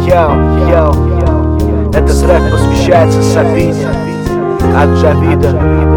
Этот трек посвящается Сабине от Джавида.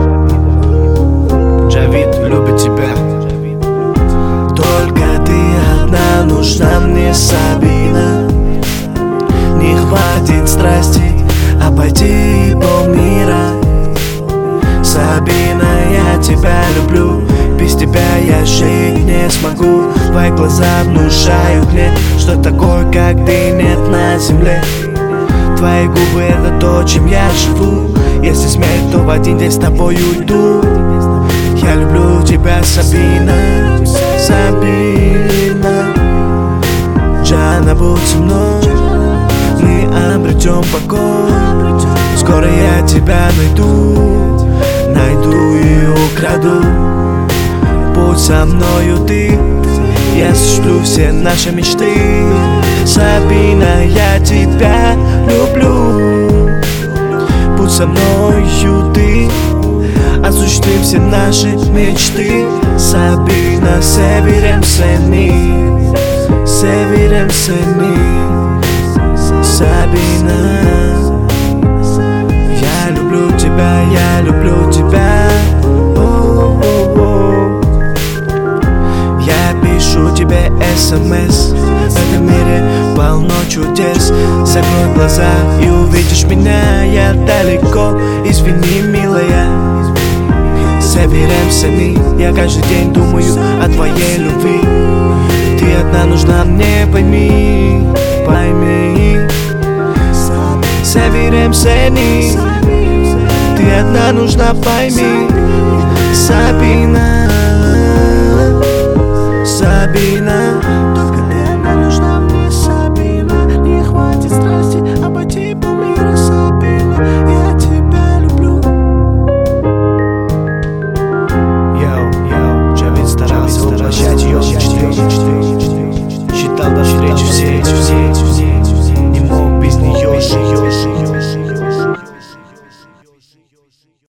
Джавид любит тебя. Только ты одна нужна мне, Сабина. Не хватит страсти обойти полмира. Сабина, я тебя люблю. Без тебя я жить не смогу. Твои глаза внушают мне, что такое, как ты, нет на земле. Твои губы — это то, чем я живу. Если смерть, то в один день с тобой уйду. Я люблю тебя, Сабина, Сабина. Джана, будь со мной, мы обретем покой. Скоро я тебя найду и украду. Будь со мною ты, я осуществлю все наши мечты. Сабина, я тебя люблю. Будь со мною ты, осуществим все наши мечты. Сабина, sevirem seni, Сабина. Я люблю тебя, я люблю тебя. Я пишу тебе СМС. В этом мире полно чудес. Закрой глаза и увидишь меня. Я далеко, извини, милая. Sevirem seni. Я каждый день думаю о твоей любви. Ты одна нужна мне, пойми. Sevirem seni. Ты одна нужна, пойми. Сабина, Сабина.